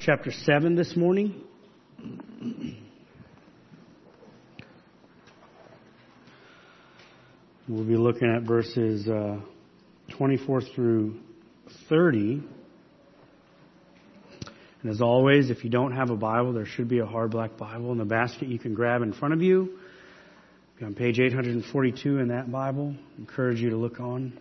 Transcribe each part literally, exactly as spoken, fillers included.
chapter seven this morning. We'll be looking at verses uh, twenty-four through thirty. And as always, if you don't have a Bible, there should be a hard black Bible in the basket you can grab in front of you. On page eight forty-two in that Bible, I encourage you to look on.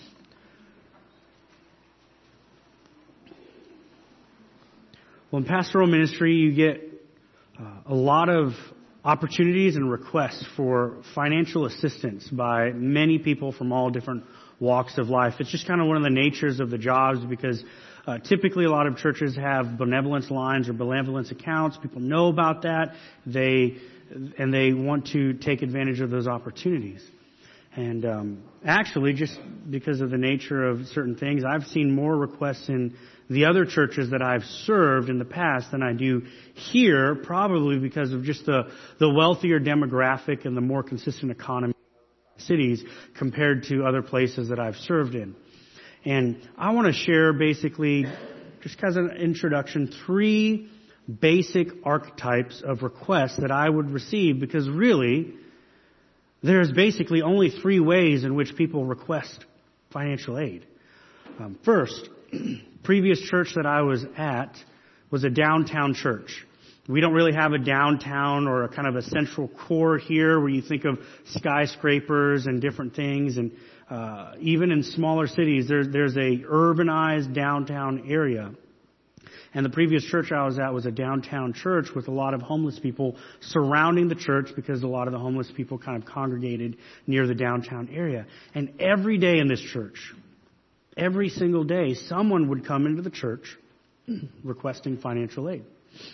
Well, in pastoral ministry, you get uh, a lot of opportunities and requests for financial assistance by many people from all different walks of life. It's just kind of one of the natures of the jobs because uh, typically a lot of churches have benevolence lines or benevolence accounts. People know about that. They and they want to take advantage of those opportunities. And um, actually, just because of the nature of certain things, I've seen more requests in the other churches that I've served in the past than I do here, probably because of just the, the wealthier demographic and the more consistent economy of cities compared to other places that I've served in. And I want to share basically, just as an introduction, three basic archetypes of requests that I would receive, because really, there's basically only three ways in which people request financial aid. Um, first, previous church that I was at was a downtown church. We don't really have a downtown or a kind of a central core here where you think of skyscrapers and different things. And uh, even in smaller cities, there's, there's a urbanized downtown area. And the previous church I was at was a downtown church with a lot of homeless people surrounding the church because a lot of the homeless people kind of congregated near the downtown area. And every day in this church, every single day, someone would come into the church requesting financial aid.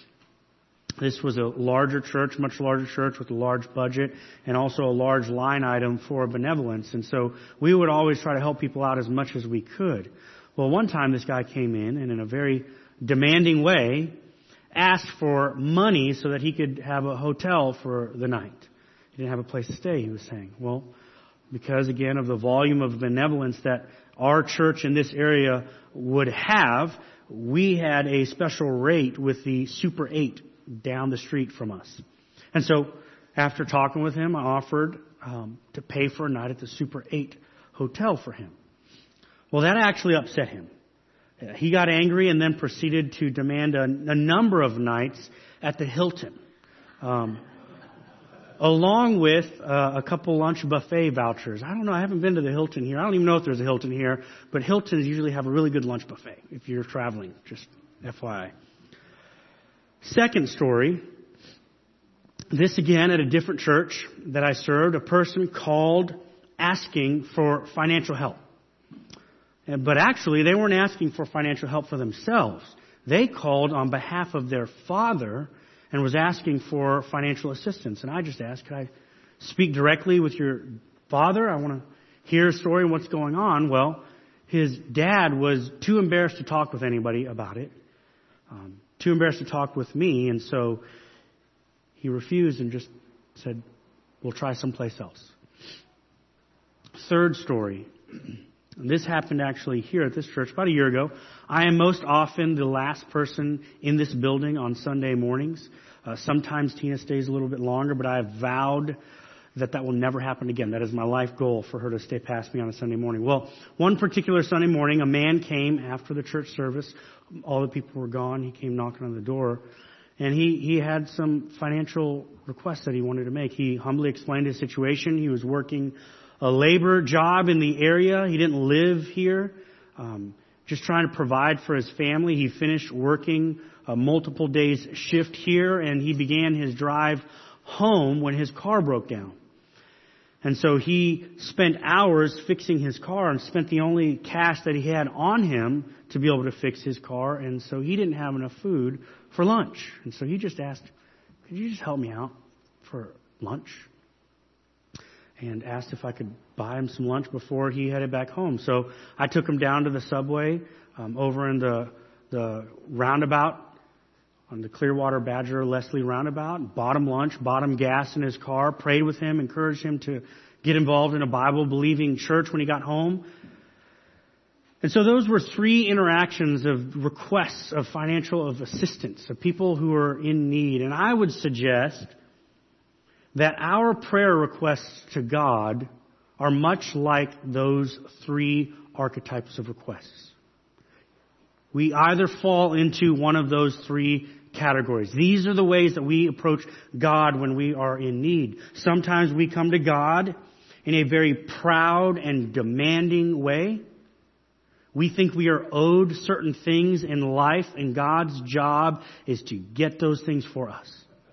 This was a larger church, much larger church with a large budget and also a large line item for benevolence. And so we would always try to help people out as much as we could. Well, one time this guy came in and in a very demanding way asked for money so that he could have a hotel for the night. He didn't have a place to stay, he was saying. Well, because again of the volume of benevolence that our church in this area would have, we had a special rate with the Super eight down the street from us. And so after talking with him, I offered um, to pay for a night at the Super eight hotel for him. Well, that actually upset him. He got angry and then proceeded to demand a, a number of nights at the Hilton, um, along with uh, a couple lunch buffet vouchers. I don't know. I haven't been to the Hilton here. I don't even know if there's a Hilton here, but Hiltons usually have a really good lunch buffet if you're traveling, just F Y I. Second story. This again at a different church that I served. A person called asking for financial help. But actually, they weren't asking for financial help for themselves. They called on behalf of their father and was asking for financial assistance. And I just asked, could I speak directly with your father? I want to hear a story of what's going on. Well, his dad was too embarrassed to talk with anybody about it, um, too embarrassed to talk with me. And so he refused and just said, we'll try someplace else. Third story. This happened actually here at this church about a year ago. I am most often the last person in this building on Sunday mornings. Uh, sometimes Tina stays a little bit longer, but I have vowed that that will never happen again. That is my life goal, for her to stay past me on a Sunday morning. Well, one particular Sunday morning, a man came after the church service. All the people were gone. He came knocking on the door, and he, he had some financial requests that he wanted to make. He humbly explained his situation. He was working a labor job in the area. He didn't live here. Um, just trying to provide for his family. He finished working a multiple days shift here, and he began his drive home when his car broke down. And so he spent hours fixing his car and spent the only cash that he had on him to be able to fix his car. And so he didn't have enough food for lunch. And so he just asked, could you just help me out for lunch? And asked if I could buy him some lunch before he headed back home. So I took him down to the subway um, over in the the roundabout on the Clearwater Badger Leslie roundabout, bought him lunch, bought him gas in his car, prayed with him, encouraged him to get involved in a Bible-believing church when he got home. And so those were three interactions of requests of financial of assistance, of people who are in need. And I would suggest that our prayer requests to God are much like those three archetypes of requests. We either fall into one of those three categories. These are the ways that we approach God when we are in need. Sometimes we come to God in a very proud and demanding way. We think we are owed certain things in life, and God's job is to get those things for us.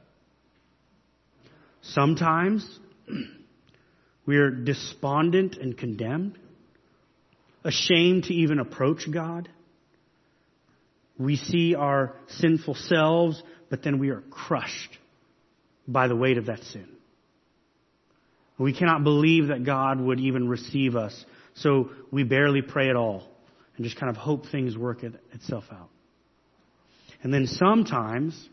Sometimes we are despondent and condemned, ashamed to even approach God. We see our sinful selves, but then we are crushed by the weight of that sin. We cannot believe that God would even receive us, so we barely pray at all and just kind of hope things work it, itself out. And then sometimes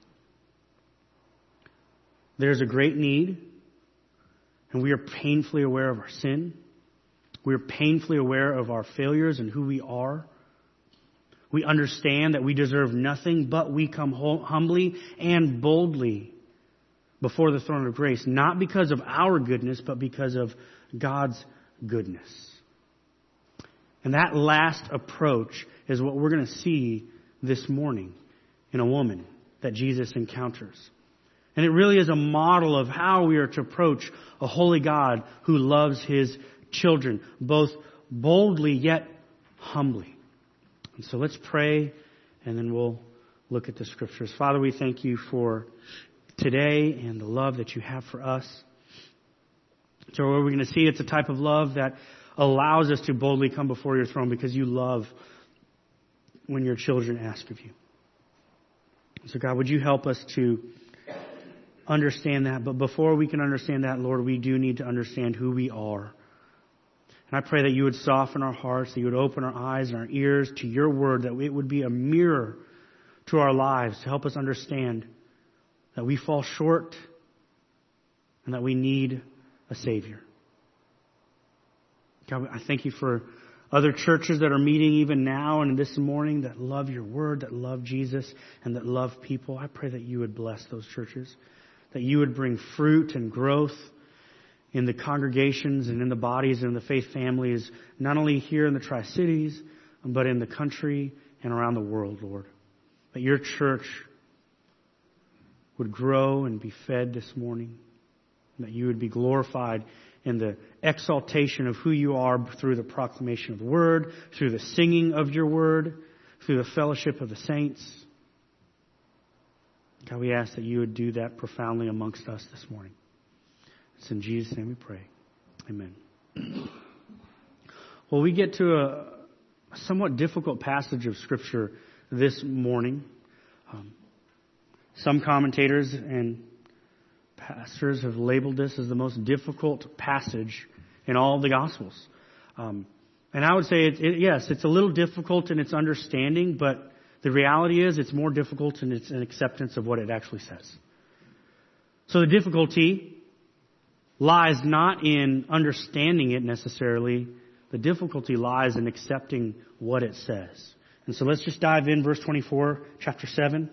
there's a great need, and we are painfully aware of our sin. We are painfully aware of our failures and who we are. We understand that we deserve nothing, but we come humbly and boldly before the throne of grace, not because of our goodness, but because of God's goodness. And that last approach is what we're going to see this morning in a woman that Jesus encounters. And it really is a model of how we are to approach a holy God who loves His children, both boldly yet humbly. And so let's pray, and then we'll look at the Scriptures. Father, we thank You for today and the love that You have for us. So what we're going to see, it's a type of love that allows us to boldly come before Your throne because You love when Your children ask of You. So God, would You help us to understand that? But before we can understand that, Lord, we do need to understand who we are. And I pray that You would soften our hearts, that You would open our eyes and our ears to Your word, that it would be a mirror to our lives to help us understand that we fall short and that we need a Savior. God, I thank You for other churches that are meeting even now and this morning that love Your word, that love Jesus, and that love people. I pray that You would bless those churches, that You would bring fruit and growth in the congregations and in the bodies and in the faith families, not only here in the Tri-Cities, but in the country and around the world, Lord. That Your church would grow and be fed this morning. That You would be glorified in the exaltation of who You are through the proclamation of the Word, through the singing of Your Word, through the fellowship of the saints. God, we ask that You would do that profoundly amongst us this morning. It's in Jesus' name we pray. Amen. Well, we get to a somewhat difficult passage of Scripture this morning. Um, some commentators and pastors have labeled this as the most difficult passage in all of the Gospels. Um, and I would say, it, it, yes, it's a little difficult in its understanding, but the reality is it's more difficult in its acceptance of what it actually says. So the difficulty lies not in understanding it necessarily. The difficulty lies in accepting what it says. And so let's just dive in. Verse twenty-four, chapter seven.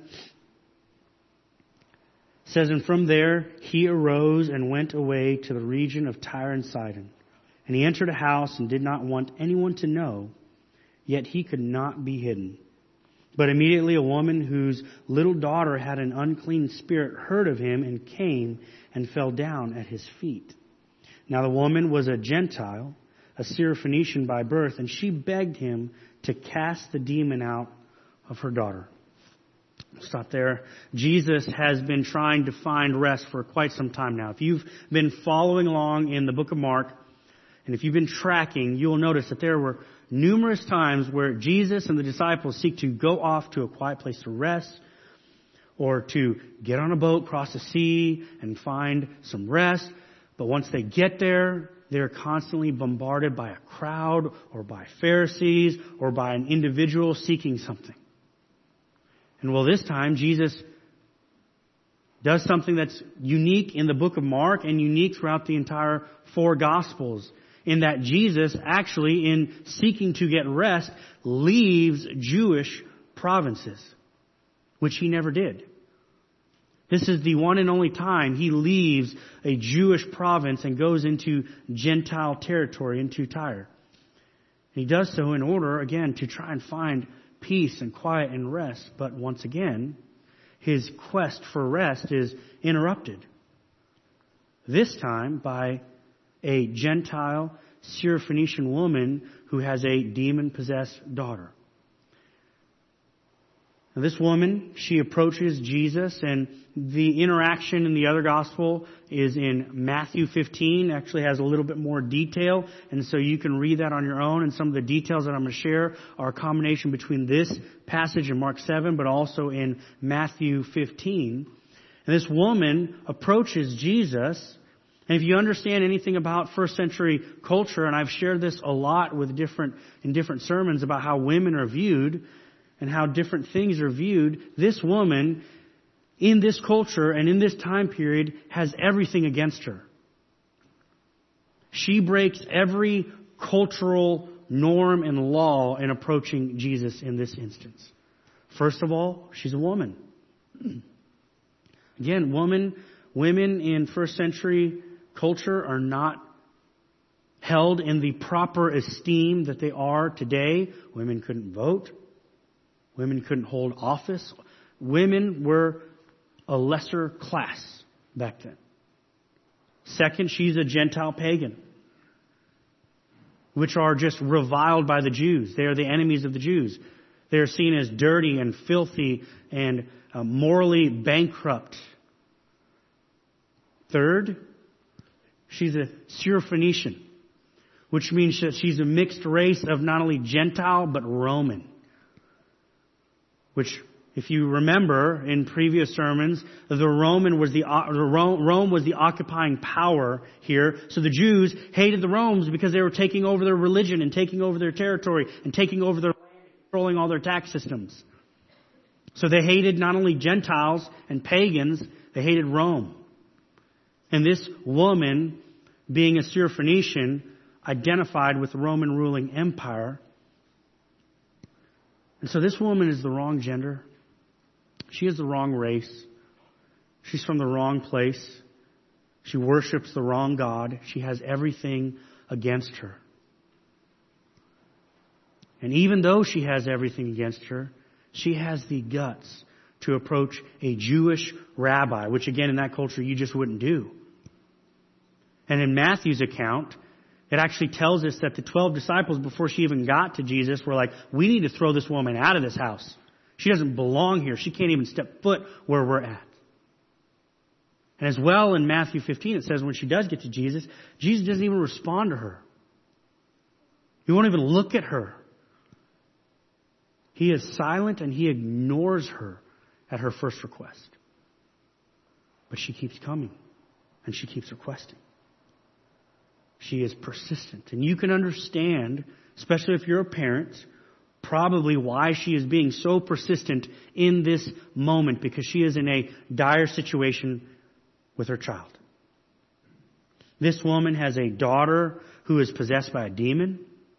It says, "And from there he arose and went away to the region of Tyre and Sidon. And he entered a house and did not want anyone to know, yet he could not be hidden. But immediately a woman whose little daughter had an unclean spirit heard of him and came and fell down at his feet. Now the woman was a Gentile, a Syrophoenician by birth, and she begged him to cast the demon out of her daughter." Stop there. Jesus has been trying to find rest for quite some time now. If you've been following along in the book of Mark, and if you've been tracking, you'll notice that there were numerous times where Jesus and the disciples seek to go off to a quiet place to rest, or to get on a boat, cross the sea, and find some rest. But once they get there, they're constantly bombarded by a crowd, or by Pharisees, or by an individual seeking something. And well, this time, Jesus does something that's unique in the book of Mark and unique throughout the entire four Gospels. in that Jesus actually, in seeking to get rest, leaves Jewish provinces, which he never did. This is the one and only time he leaves a Jewish province and goes into Gentile territory, into Tyre. He does so in order, again, to try and find peace and quiet and rest. But once again, his quest for rest is interrupted. This time by a Gentile Syrophoenician woman who has a demon-possessed daughter. Now, this woman, she approaches Jesus, and the interaction in the other gospel is in Matthew fifteen. It actually has a little bit more detail, and so you can read that on your own. And some of the details that I'm going to share are a combination between this passage in Mark seven, but also in Matthew fifteen. And this woman approaches Jesus. And if you understand anything about first century culture, and I've shared this a lot with different in different sermons about how women are viewed and how different things are viewed, this woman in this culture and in this time period has everything against her. She breaks every cultural norm and law in approaching Jesus in this instance. First of all, she's a woman. Again, woman, women in first century culture are not held in the proper esteem that they are today. Women couldn't vote. Women couldn't hold office. Women were a lesser class back then. Second, she's a Gentile pagan, which are just reviled by the Jews. They are the enemies of the Jews. They are seen as dirty and filthy and uh, morally bankrupt. Third, she's a Syrophoenician, which means that she's a mixed race of not only Gentile but Roman. Which, if you remember in previous sermons, the Roman was the, the Rome was the occupying power here. So the Jews hated the Romans because they were taking over their religion and taking over their territory and taking over their land, controlling all their tax systems. So they hated not only Gentiles and pagans, they hated Rome. And this woman, being a Syrophoenician, identified with the Roman ruling empire. And so this woman is the wrong gender. She is the wrong race. She's from the wrong place. She worships the wrong God. She has everything against her. And even though she has everything against her, she has the guts to approach a Jewish rabbi, which again in that culture you just wouldn't do. And in Matthew's account, it actually tells us that the twelve disciples, before she even got to Jesus, were like, we need to throw this woman out of this house. She doesn't belong here. She can't even step foot where we're at. And as well in Matthew fifteen, it says when she does get to Jesus, Jesus doesn't even respond to her. He won't even look at her. He is silent and he ignores her at her first request. But she keeps coming and she keeps requesting. She is persistent. And you can understand, especially if you're a parent, probably why she is being so persistent in this moment, because she is in a dire situation with her child. This woman has a daughter who is possessed by a demon.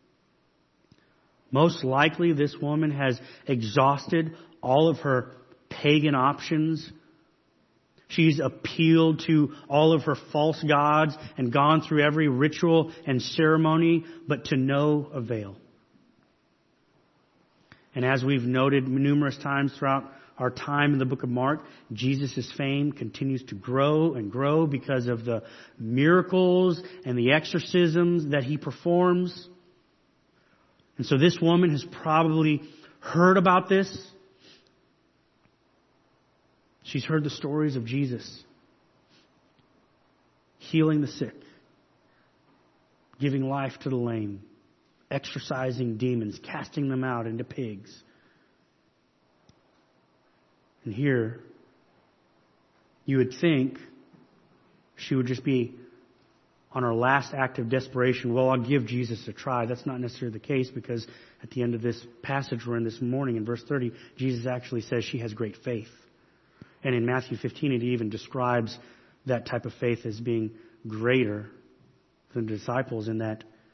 Most likely this woman has exhausted all of her pagan options. She's appealed to all of her false gods and gone through every ritual and ceremony, but to no avail. And as we've noted numerous times throughout our time in the book of Mark, Jesus' fame continues to grow and grow because of the miracles and the exorcisms that he performs. And so this woman has probably heard about this. She's heard the stories of Jesus healing the sick, giving life to the lame, exorcising demons, casting them out into pigs. And here, you would think she would just be on her last act of desperation. Well, I'll give Jesus a try. That's not necessarily the case, because at the end of this passage we're in this morning, in verse thirty, Jesus actually says she has great faith. And in Matthew fifteen, it even describes that type of faith as being greater than the disciples, in that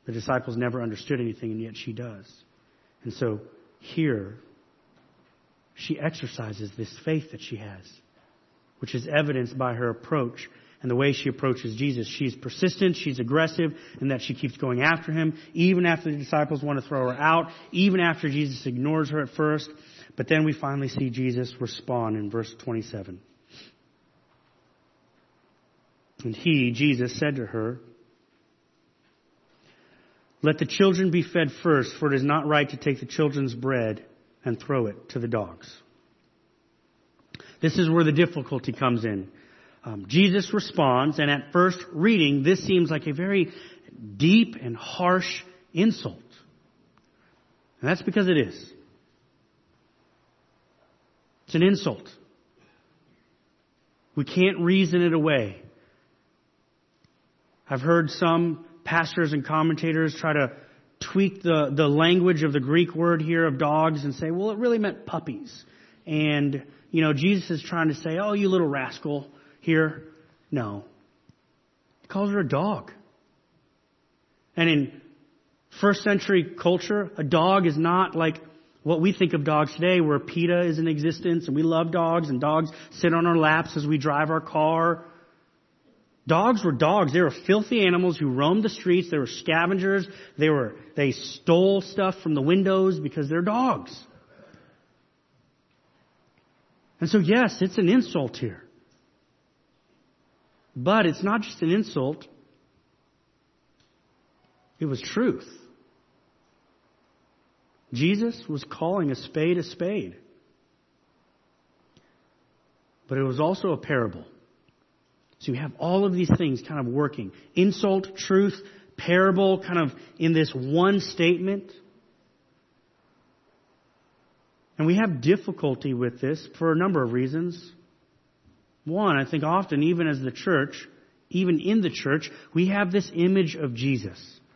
The disciples never understood anything, and yet she does. And so here, she exercises this faith that she has, which is evidenced by her approach and the way she approaches Jesus. She's persistent, she's aggressive, and that she keeps going after him, even after the disciples want to throw her out, even after Jesus ignores her at first. But then we finally see Jesus respond in verse twenty-seven. And he, Jesus, said to her, "Let the children be fed first, for it is not right to take the children's bread and throw it to the dogs." This is where the difficulty comes in. Um, Jesus responds, and at first reading, this seems like a very deep and harsh insult. And that's because it is. It's an insult. We can't reason it away. I've heard some pastors and commentators try to tweak the, the language of the Greek word here of dogs and say, well, it really meant puppies. And, you know, Jesus is trying to say, oh, you little rascal here. No. He calls her a dog. And in first century culture, a dog is not like what we think of dogs today, where PETA is in existence and we love dogs and dogs sit on our laps as we drive our car. Dogs were dogs. They were filthy animals who roamed the streets. They were scavengers. They were, they stole stuff from the windows because they're dogs. And so yes, it's an insult here. But it's not just an insult. It was truth. Jesus was calling a spade a spade. But it was also a parable. So you have all of these things kind of working. Insult, truth, parable, kind of in this one statement. And we have difficulty with this for a number of reasons. One, I think often, even as the church, even in the church, we have this image of Jesus.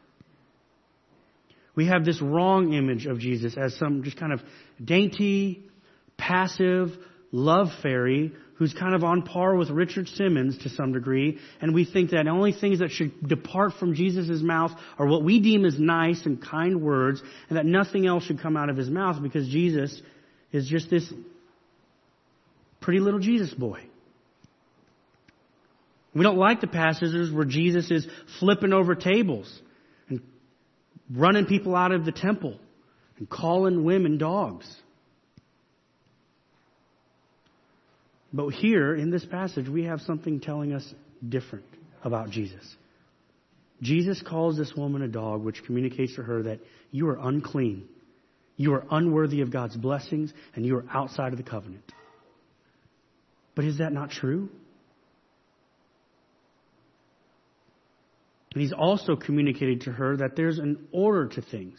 We have this wrong image of Jesus as some just kind of dainty, passive love fairy who's kind of on par with Richard Simmons to some degree. And we think that only things that should depart from Jesus' mouth are what we deem as nice and kind words, and that nothing else should come out of his mouth because Jesus is just this pretty little Jesus boy. We don't like the passages where Jesus is flipping over tables and running people out of the temple and calling women dogs. But here in this passage, we have something telling us different about Jesus. Jesus calls this woman a dog, which communicates to her that you are unclean, you are unworthy of God's blessings, and you are outside of the covenant. But is that not true? And he's also communicated to her that there's an order to things.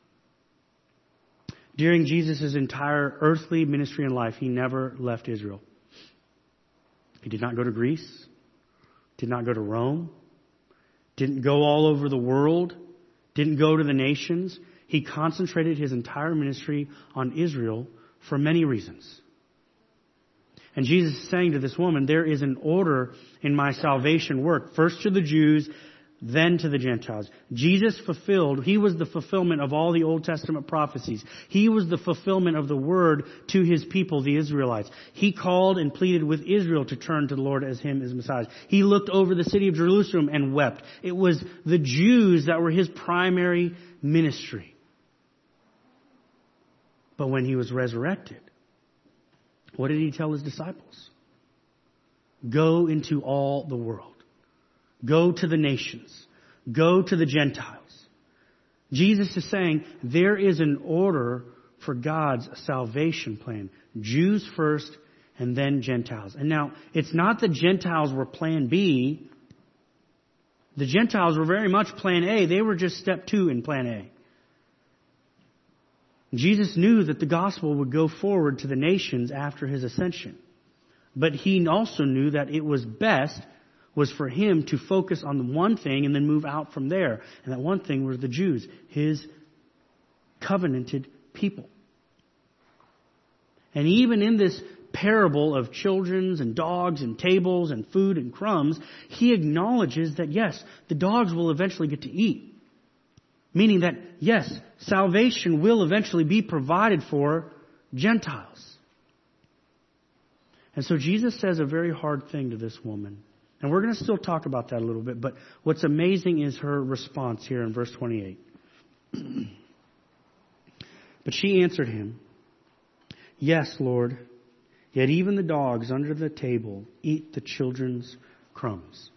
During Jesus' entire earthly ministry and life, he never left Israel. He did not go to Greece, did not go to Rome, didn't go all over the world, didn't go to the nations. He concentrated his entire ministry on Israel for many reasons. And Jesus is saying to this woman, there is an order in my salvation work. First to the Jews, then to the Gentiles. Jesus fulfilled, he was the fulfillment of all the Old Testament prophecies. He was the fulfillment of the word to his people, the Israelites. He called and pleaded with Israel to turn to the Lord as him as Messiah. He looked over the city of Jerusalem and wept. It was the Jews that were his primary ministry. But when he was resurrected, what did he tell his disciples? Go into all the world. Go to the nations. Go to the Gentiles. Jesus is saying there is an order for God's salvation plan. Jews first and then Gentiles. And now, it's not the Gentiles were plan B. The Gentiles were very much plan A. They were just step two in plan A. Jesus knew that the gospel would go forward to the nations after his ascension. But he also knew that it was best was for him to focus on the one thing and then move out from there. And that one thing was the Jews, his covenanted people. And even in this parable of children and dogs and tables and food and crumbs, he acknowledges that yes, the dogs will eventually get to eat. Meaning that, yes, salvation will eventually be provided for Gentiles. And so Jesus says a very hard thing to this woman. And we're going to still talk about that a little bit. But what's amazing is her response here in verse twenty-eight. But she answered him, "Yes, Lord, yet even the dogs under the table eat the children's crumbs."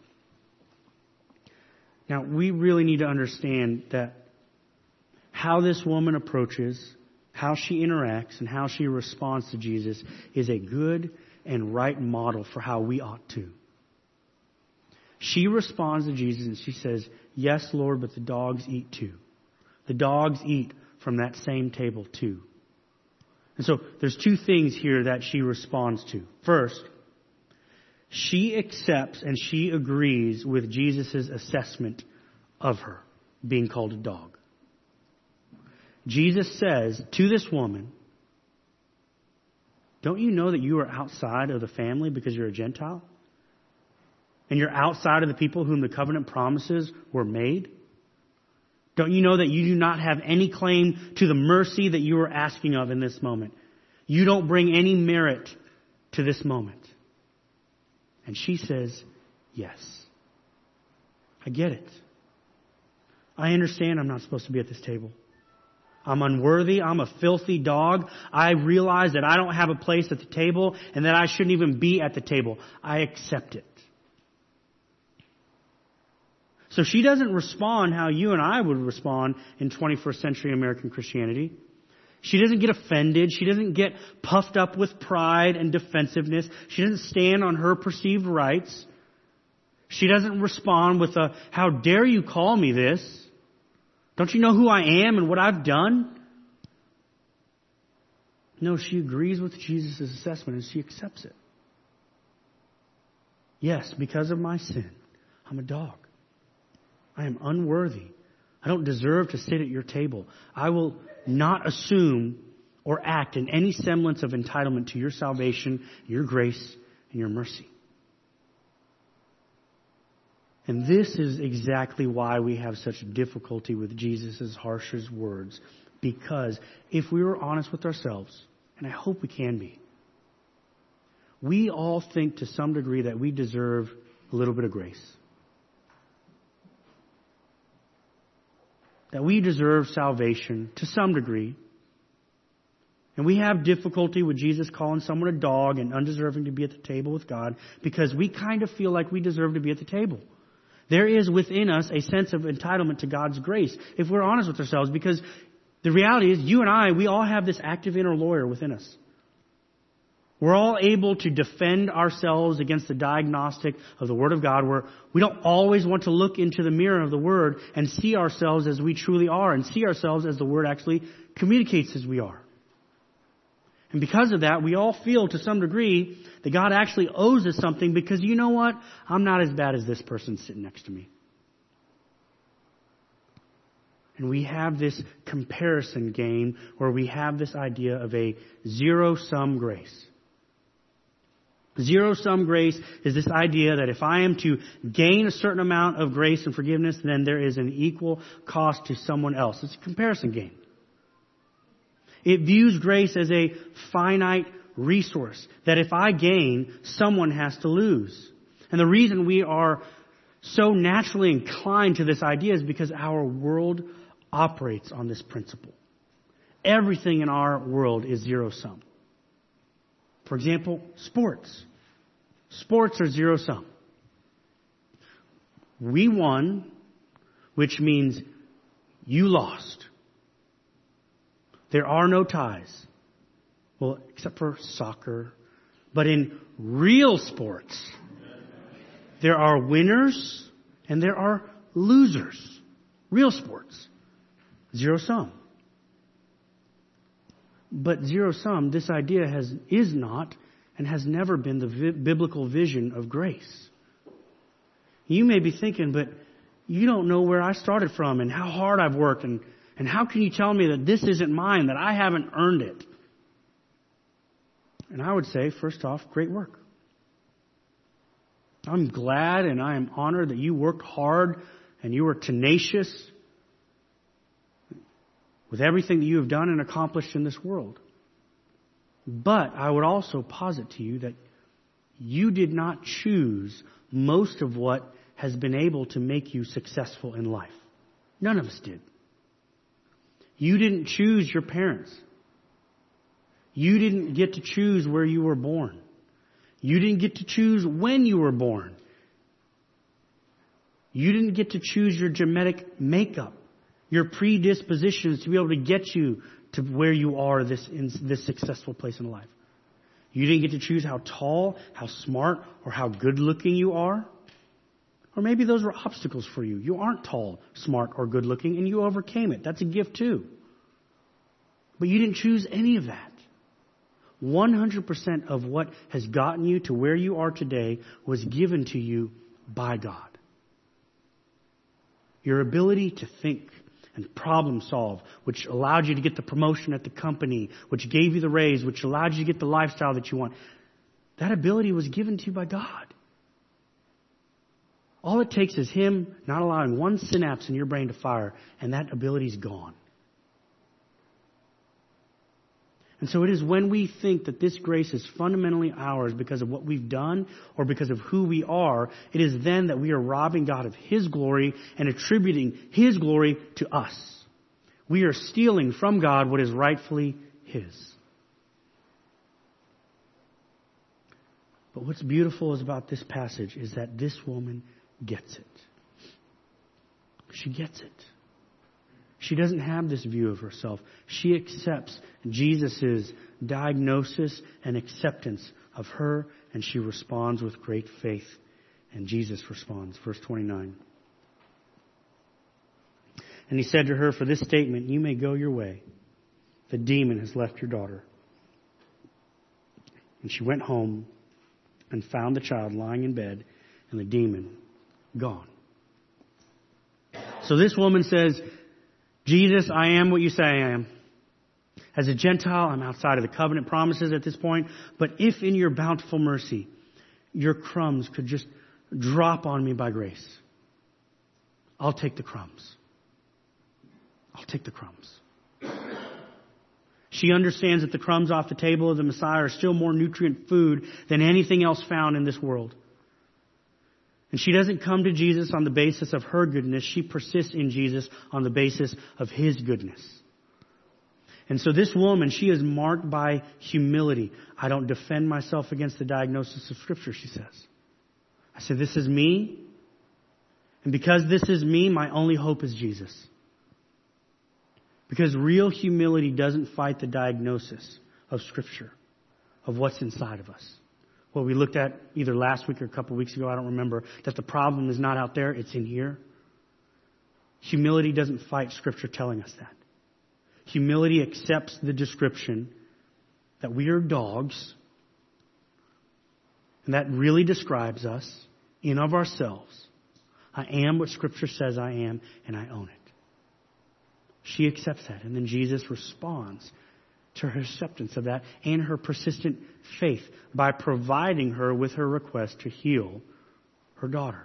Now, we really need to understand that how this woman approaches, how she interacts, and how she responds to Jesus is a good and right model for how we ought to. She responds to Jesus and she says, "Yes, Lord, but the dogs eat too." The dogs eat from that same table too. And so there's two things here that she responds to. First, she accepts and she agrees with Jesus' assessment of her being called a dog. Jesus says to this woman, "Don't you know that you are outside of the family because you're a Gentile? And you're outside of the people whom the covenant promises were made? Don't you know that you do not have any claim to the mercy that you are asking of in this moment? You don't bring any merit to this moment." And she says, "Yes, I get it. I understand I'm not supposed to be at this table. I'm unworthy. I'm a filthy dog. I realize that I don't have a place at the table and that I shouldn't even be at the table. I accept it." So she doesn't respond how you and I would respond in twenty-first century American Christianity. She doesn't get offended. She doesn't get puffed up with pride and defensiveness. She doesn't stand on her perceived rights. She doesn't respond with a, "How dare you call me this? Don't you know who I am and what I've done?" No, she agrees with Jesus' assessment and she accepts it. Yes, because of my sin, I'm a dog. I am unworthy. I don't deserve to sit at your table. I will not assume or act in any semblance of entitlement to your salvation, your grace, and your mercy. And this is exactly why we have such difficulty with Jesus' harshest words. Because if we were honest with ourselves, and I hope we can be, we all think to some degree that we deserve a little bit of grace. That we deserve salvation to some degree. And we have difficulty with Jesus calling someone a dog and undeserving to be at the table with God because we kind of feel like we deserve to be at the table. There is within us a sense of entitlement to God's grace, if we're honest with ourselves, because the reality is you and I, we all have this active inner lawyer within us. We're all able to defend ourselves against the diagnostic of the Word of God, where we don't always want to look into the mirror of the Word and see ourselves as we truly are and see ourselves as the Word actually communicates as we are. And because of that, we all feel to some degree that God actually owes us something because you know what? I'm not as bad as this person sitting next to me. And we have this comparison game where we have this idea of a zero-sum grace. Zero-sum grace is this idea that if I am to gain a certain amount of grace and forgiveness, then there is an equal cost to someone else. It's a comparison game. It views grace as a finite resource, that if I gain, someone has to lose. And the reason we are so naturally inclined to this idea is because our world operates on this principle. Everything in our world is zero-sum. For example, sports. Sports are zero-sum. We won, which means you lost. There are no ties. Well, except for soccer. But in real sports, there are winners and there are losers. Real sports. Zero-sum. But zero-sum, this idea has is not and has never been the vi- biblical vision of grace. You may be thinking, but you don't know where I started from and how hard I've worked, and, and how can you tell me that this isn't mine, that I haven't earned it? And I would say, first off, great work. I'm glad and I am honored that you worked hard and you were tenacious with everything that you have done and accomplished in this world. But I would also posit to you that you did not choose most of what has been able to make you successful in life. None of us did. You didn't choose your parents. You didn't get to choose where you were born. You didn't get to choose when you were born. You didn't get to choose your genetic makeup, your predispositions to be able to get you to where you are this in this successful place in life. You didn't get to choose how tall, how smart, or how good looking you are. Or maybe those were obstacles for you. You aren't tall, smart, or good looking, and you overcame it. That's a gift too. But you didn't choose any of that. one hundred percent of what has gotten you to where you are today was given to you by God. Your ability to think and problem solve, which allowed you to get the promotion at the company, which gave you the raise, which allowed you to get the lifestyle that you want, that ability was given to you by God. All it takes is Him not allowing one synapse in your brain to fire, and that ability's gone. And so it is when we think that this grace is fundamentally ours because of what we've done or because of who we are, it is then that we are robbing God of His glory and attributing His glory to us. We are stealing from God what is rightfully His. But what's beautiful is about this passage is that this woman gets it. She gets it. She doesn't have this view of herself. She accepts Jesus' diagnosis and acceptance of her, and she responds with great faith. And Jesus responds, verse twenty-nine. And He said to her, "For this statement, you may go your way. The demon has left your daughter." And she went home and found the child lying in bed and the demon gone. So this woman says, "Jesus, I am what you say I am. As a Gentile, I'm outside of the covenant promises at this point. But if in your bountiful mercy, your crumbs could just drop on me by grace, I'll take the crumbs. I'll take the crumbs." She understands that the crumbs off the table of the Messiah are still more nutrient food than anything else found in this world. And she doesn't come to Jesus on the basis of her goodness. She persists in Jesus on the basis of His goodness. And so this woman, she is marked by humility. I don't defend myself against the diagnosis of Scripture, she says. I say, this is me. And because this is me, my only hope is Jesus. Because real humility doesn't fight the diagnosis of Scripture, of what's inside of us. What we looked at either last week or a couple weeks ago, I don't remember, that the problem is not out there, it's in here. Humility doesn't fight Scripture telling us that. Humility accepts the description that we are dogs, and that really describes us in of ourselves. I am what Scripture says I am, and I own it. She accepts that, and then Jesus responds to her acceptance of that and her persistent faith by providing her with her request to heal her daughter.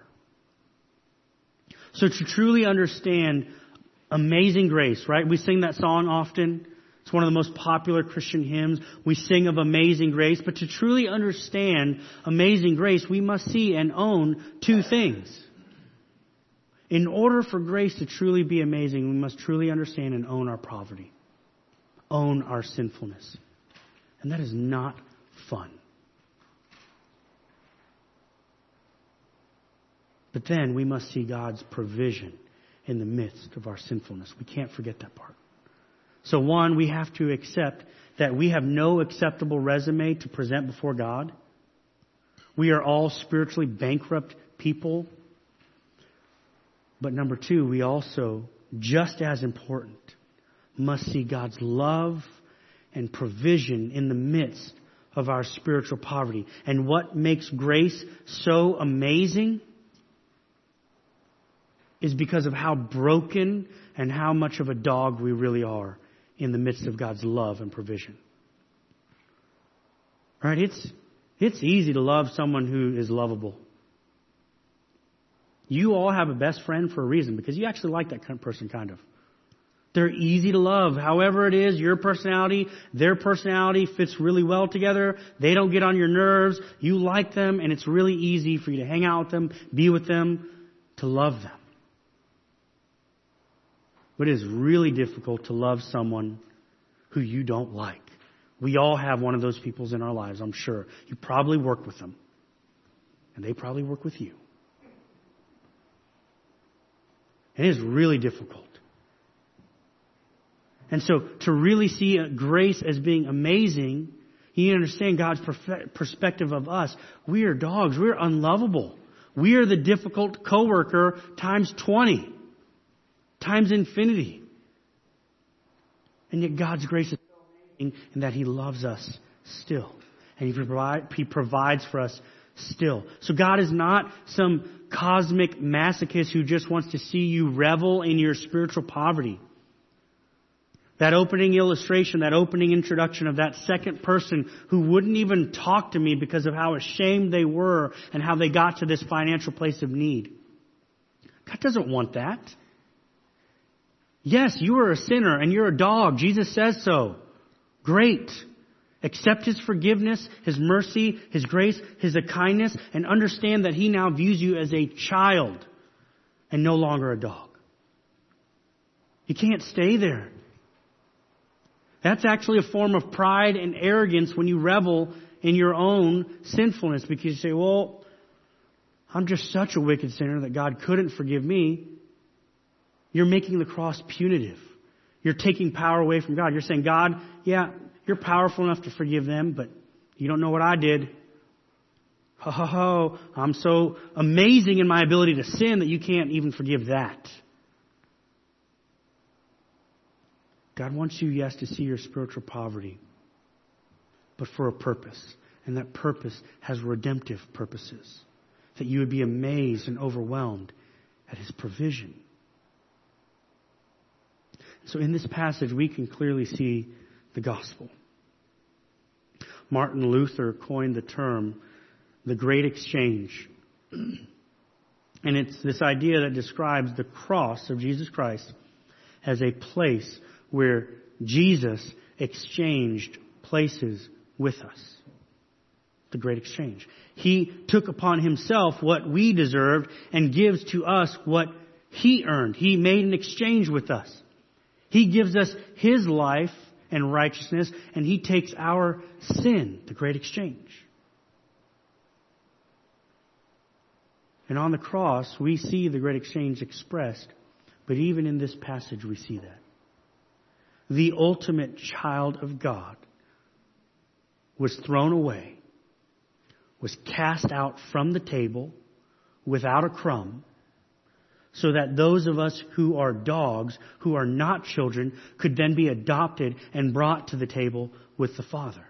So to truly understand amazing grace, right? We sing that song often. It's one of the most popular Christian hymns. We sing of amazing grace. But to truly understand amazing grace, we must see and own two things. In order for grace to truly be amazing, we must truly understand and own our poverty. Own our sinfulness. And that is not fun. But then we must see God's provision in the midst of our sinfulness. We can't forget that part. So one, we have to accept that we have no acceptable resume to present before God. We are all spiritually bankrupt people. But number two, we also, just as important, must see God's love and provision in the midst of our spiritual poverty. And what makes grace so amazing is because of how broken and how much of a dog we really are in the midst of God's love and provision. Right? It's, it's easy to love someone who is lovable. You all have a best friend for a reason because you actually like that kind of person, kind of. They're easy to love. However it is, your personality, their personality fits really well together. They don't get on your nerves. You like them, and it's really easy for you to hang out with them, be with them, to love them. But it is really difficult to love someone who you don't like. We all have one of those people in our lives, I'm sure. You probably work with them. And they probably work with you. And it is really difficult. And so to really see grace as being amazing, you need to understand God's perspective of us. We are dogs. We are unlovable. We are the difficult coworker times twenty. Times infinity. And yet God's grace is so amazing in that He loves us still. And He, provide, he provides for us still. So God is not some cosmic masochist who just wants to see you revel in your spiritual poverty. That opening illustration, that opening introduction of that second person who wouldn't even talk to me because of how ashamed they were and how they got to this financial place of need. God doesn't want that. Yes, you are a sinner and you're a dog. Jesus says so. Great. Accept His forgiveness, His mercy, His grace, His kindness, and understand that He now views you as a child and no longer a dog. You can't stay there. That's actually a form of pride and arrogance when you revel in your own sinfulness, because you say, well, I'm just such a wicked sinner that God couldn't forgive me. You're making the cross punitive. You're taking power away from God. You're saying, God, yeah, you're powerful enough to forgive them, but you don't know what I did. Ho, ho, ho. I'm so amazing in my ability to sin that you can't even forgive that. God wants you, yes, to see your spiritual poverty, but for a purpose. And that purpose has redemptive purposes. That you would be amazed and overwhelmed at His provision. So in this passage, we can clearly see the gospel. Martin Luther coined the term, the great exchange. And it's this idea that describes the cross of Jesus Christ as a place where Jesus exchanged places with us. The great exchange. He took upon Himself what we deserved and gives to us what He earned. He made an exchange with us. He gives us His life and righteousness, and He takes our sin, the great exchange. And on the cross, we see the great exchange expressed, but even in this passage we see that. The ultimate child of God was thrown away, was cast out from the table without a crumb, so that those of us who are dogs, who are not children, could then be adopted and brought to the table with the Father.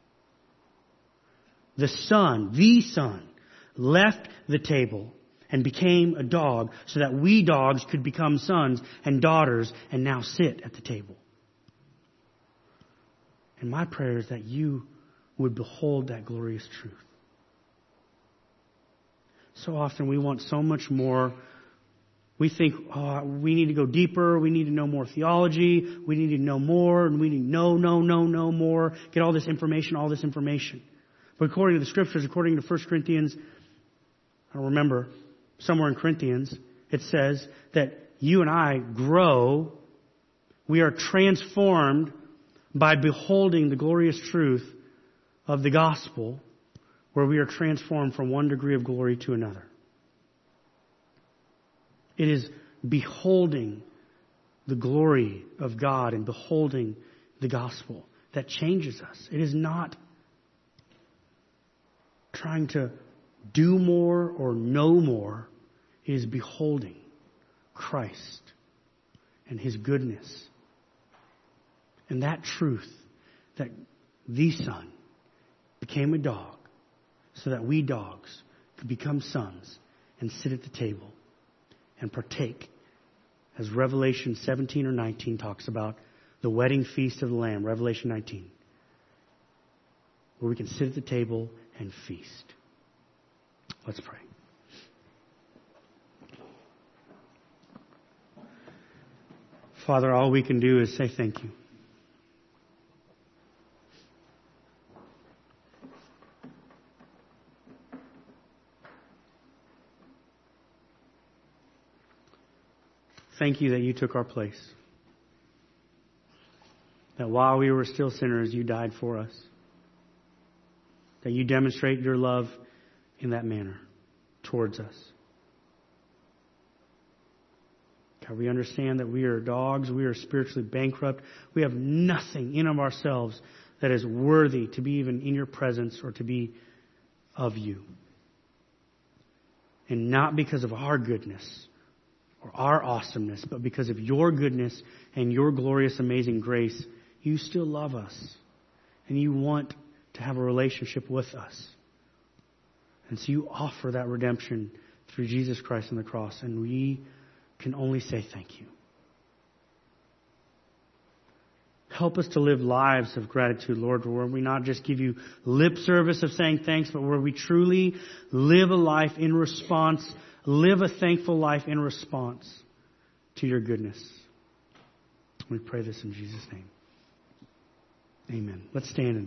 The Son, the Son, left the table and became a dog so that we dogs could become sons and daughters and now sit at the table. And my prayer is that you would behold that glorious truth. So often we want so much more. We think, oh, we need to go deeper. We need to know more theology. We need to know more. And we need to know, know, know, know more. Get all this information, all this information. But according to the Scriptures, according to First Corinthians, I don't remember, somewhere in Corinthians, it says that you and I grow. We are transformed by beholding the glorious truth of the gospel, where we are transformed from one degree of glory to another. It is beholding the glory of God and beholding the gospel that changes us. It is not trying to do more or know more. It is beholding Christ and His goodness. And that truth, that the Son became a dog so that we dogs could become sons and sit at the table and partake, as Revelation seventeen or nineteen talks about, the wedding feast of the Lamb, Revelation nineteen, where we can sit at the table and feast. Let's pray. Father, all we can do is say thank you. Thank you that you took our place. That while we were still sinners, you died for us. That you demonstrate your love in that manner towards us. God, we understand that we are dogs. We are spiritually bankrupt. We have nothing in of ourselves that is worthy to be even in your presence or to be of you. And not because of our goodness or our awesomeness, but because of your goodness and your glorious, amazing grace, you still love us. And you want to have a relationship with us. And so you offer that redemption through Jesus Christ on the cross. And we can only say thank you. Help us to live lives of gratitude, Lord, where we not just give you lip service of saying thanks, but where we truly live a life in response, live a thankful life in response to your goodness. We pray this in Jesus' name. Amen. Let's stand and